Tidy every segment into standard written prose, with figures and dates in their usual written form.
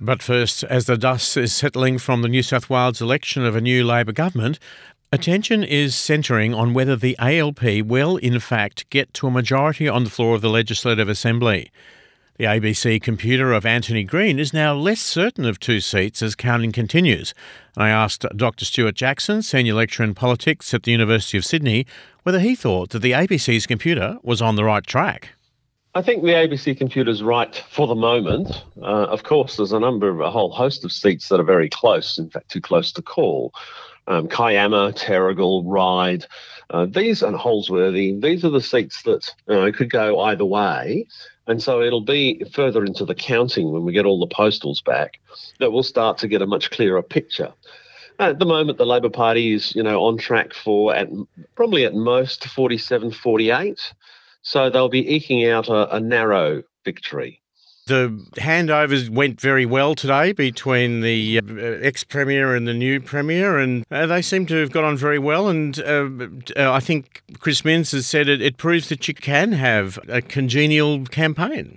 But first, as the dust is settling from the New South Wales election of a new Labor government, attention is centring on whether the ALP will, in fact, get to a majority on the floor of the Legislative Assembly. The ABC computer of Anthony Green is now less certain of two seats as counting continues. I asked Dr Stuart Jackson, Senior Lecturer in Politics at the University of Sydney, whether he thought that the ABC's computer was on the right track. I think the ABC computer's right for the moment. Of course, there's a whole host of seats that are very close, in fact, too close to call. Kiama, Terrigal, Ryde, these and Holsworthy, these are the seats that could go either way. And so it'll be further into the counting when we get all the postals back that we'll start to get a much clearer picture. At the moment, the Labor Party is, on track for probably at most 47, 48. So they'll be eking out a narrow victory. The handovers went very well today between the ex-Premier and the new Premier, and they seem to have got on very well. And I think Chris Minns has said it proves that you can have a congenial campaign.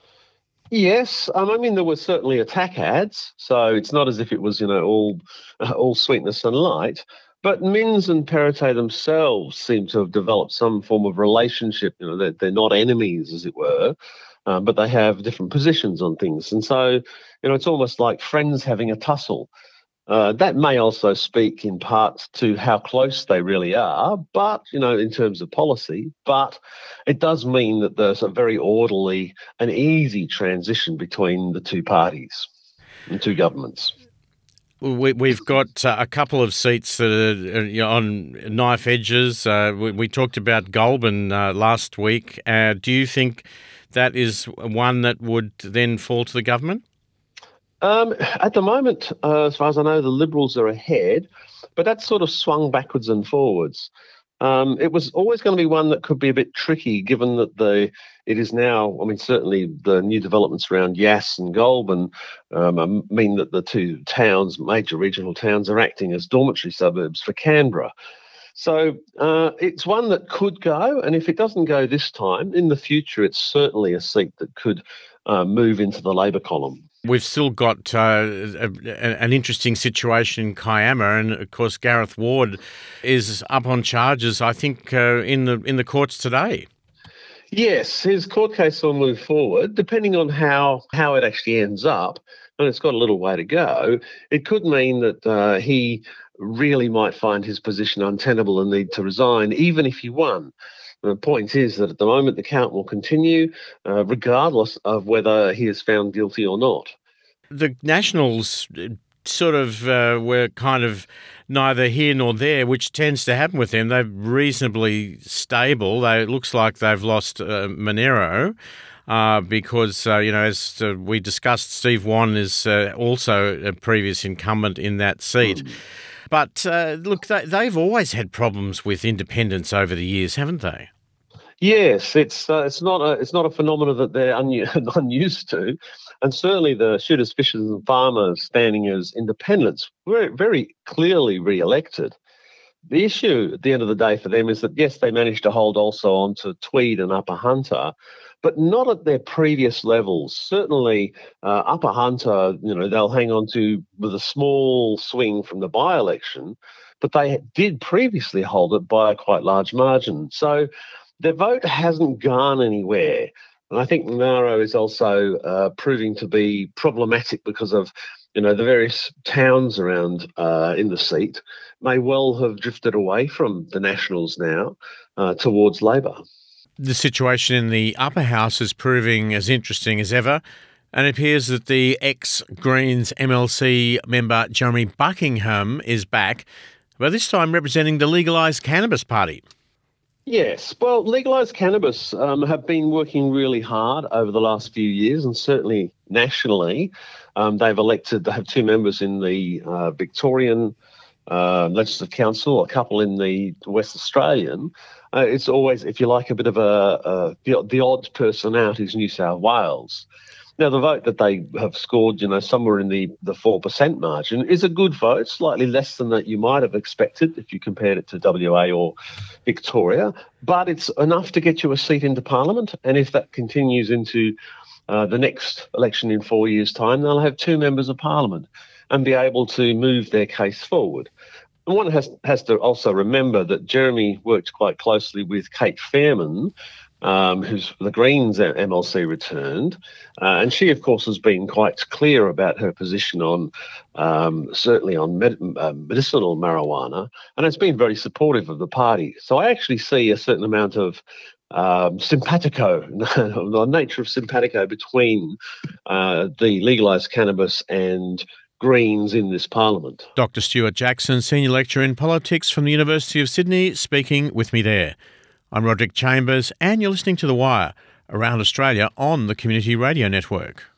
Yes, there were certainly attack ads, so it's not as if it was, all sweetness and light. But Minns and Perrottet themselves seem to have developed some form of relationship. They're not enemies, as it were, but they have different positions on things. And so, it's almost like friends having a tussle. That may also speak in part to how close they really are, but, in terms of policy. But it does mean that there's a very orderly and easy transition between the two parties and two governments. We've got a couple of seats that are on knife edges. We talked about Goulburn last week. Do you think that is one that would then fall to the government? At the moment, as far as I know, the Liberals are ahead, but that's sort of swung backwards and forwards. It was always going to be one that could be a bit tricky, given that it is now, certainly the new developments around Yass and Goulburn mean that the two towns, major regional towns, are acting as dormitory suburbs for Canberra. So it's one that could go, and if it doesn't go this time, in the future, it's certainly a seat that could move into the Labor column. We've still got an interesting situation in Kiama, and of course Gareth Ward is up on charges, I think, in the courts today. Yes, his court case will move forward, depending on how it actually ends up, and it's got a little way to go. It could mean that he really might find his position untenable and need to resign, even if he won. The point is that at the moment the count will continue, regardless of whether he is found guilty or not. The Nationals sort of were kind of neither here nor there, which tends to happen with them. They're reasonably stable. It looks like they've lost Monero because, as we discussed, Steve Wan is also a previous incumbent in that seat. But look, they've always had problems with independents over the years, haven't they? Yes, it's not a phenomenon that they're unused to, and certainly the shooters, fishers, and farmers standing as independents were very clearly re-elected. The issue at the end of the day for them is that yes, they managed to hold also on to Tweed and Upper Hunter, but not at their previous levels. Certainly, Upper Hunter, they'll hang on to with a small swing from the by-election, but they did previously hold it by a quite large margin. So their vote hasn't gone anywhere. And I think Monaro is also proving to be problematic because of, the various towns around in the seat may well have drifted away from the Nationals now towards Labor. The situation in the upper house is proving as interesting as ever, and it appears that the ex-Greens MLC member Jeremy Buckingham is back, but this time representing the Legalised Cannabis Party. Yes, well, legalised cannabis have been working really hard over the last few years, and certainly nationally. They've elected, they have two members in the Victorian Legislative Council, a couple in the West Australian. It's always, if you like, a bit of the odd person out is New South Wales. Now, the vote that they have scored, somewhere in the 4% margin is a good vote, slightly less than that you might have expected if you compared it to WA or Victoria, but it's enough to get you a seat into Parliament. And if that continues into the next election in 4 years' time, they'll have two members of parliament and be able to move their case forward. And one has to also remember that Jeremy worked quite closely with Kate Fairman, who's the Greens MLC returned, and she, of course, has been quite clear about her position on certainly on medicinal marijuana, and has been very supportive of the party. So I actually see a certain amount of simpatico, the nature of simpatico between the legalised cannabis and Greens in this parliament. Dr. Stuart Jackson, Senior Lecturer in Politics from the University of Sydney, speaking with me there. I'm Roderick Chambers, and you're listening to The Wire, around Australia on the Community Radio Network.